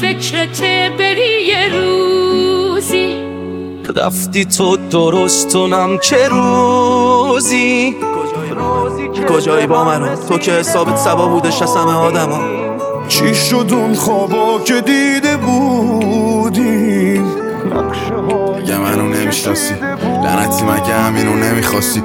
فکرت بری یه روزی رفتی تو درستونم که روزی کجایی با منو تو که حسابت سبا بودش از همه آدم ها. چی شد اون خوابا که دیده بودیم مگه منو نمیشناسی لعنتی مگه همینو نمیخواستی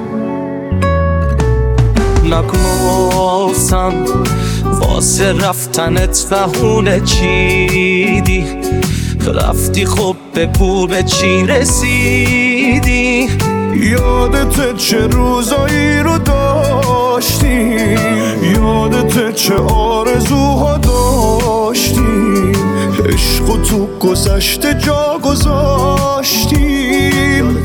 نگفتم واسه رفتنت بهونه چیدی رفتی خب بگو به چی رسیدی یادت چه روزایی رو داشتی یادت چه آرزوها داشتی عشق و تو گذشته جا گذاشتیم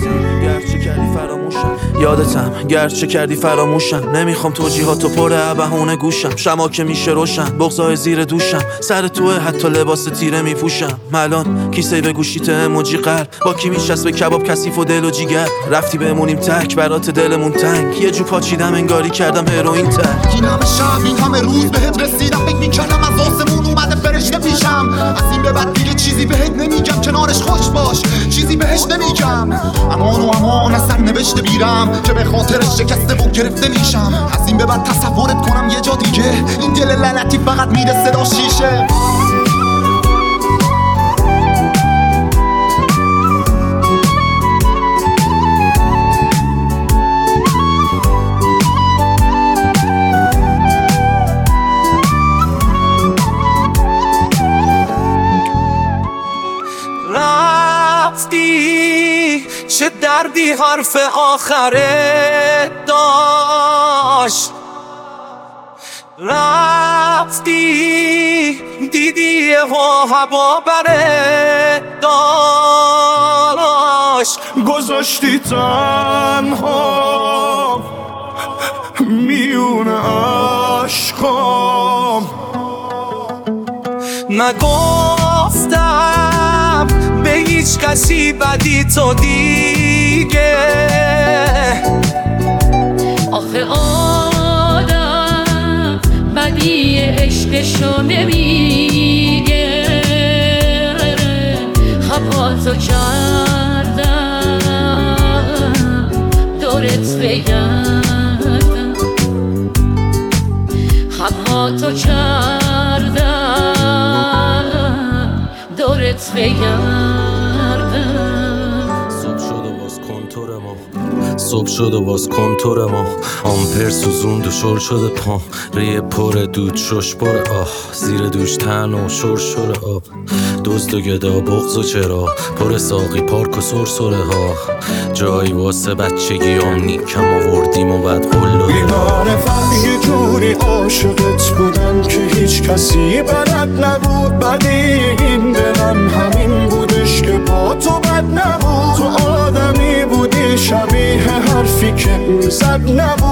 یادتم گرچه کردی فراموشم نمیخوام توجیهاتو پر بهونه گوشم شما که میشه روشن بغضای زیر دوشم سر توه حتی لباس تیره میپوشم الان کیسه به گوشیت اموجی قلب با کی میشست به کباب کثیف و دل و جیگر رفتی بمونیم تک برات دلمون تنگ یه جو پاچیدم انگاری کردم هروئین تک این همه شب این همه روز بهت رسیدم فکر میکردم از آسمون اومده فرشته پیشم از این به بعد دیگه چیزی بهت نمیگم کنارش خوش باش چیزی بهش نمیگم امان و امان اصلا نوشته بیرم که به خاطرش شکسته و گرفته میشم از این به بعد تصورت کنم یه جا دیگه این دل لعنتی فقط میره صدا شیشه رفتی چه دردی حرف آخره داشت رفتی دیدی و هوا بره داشت گذاشتی تنها میون عشقام نگفتم به هیچ کسی بدی تو دیگه آخه آدم بدی عشقشو نمیگه خفاتو کردم دورت بگردم خفاتو کردم دورت بگردم صبح شد و باز کنتور ما آمپر سوزوند و شل شده پام ریه پر دود شش پر آه زیر دوش تن و شرشر آب دزد و گدا بغض و چرا پر ساقی پارک و سرسره ها جایی واسه بچگیام نیکم آوردیم و بعد قلو بیمار فهم یه جوری عاشقت بودم که هیچ کسی بلد نبود بدی این دلم همین بودش که با تو بد نبود تو آدمی بودی شبیه حرفی که میزد نبود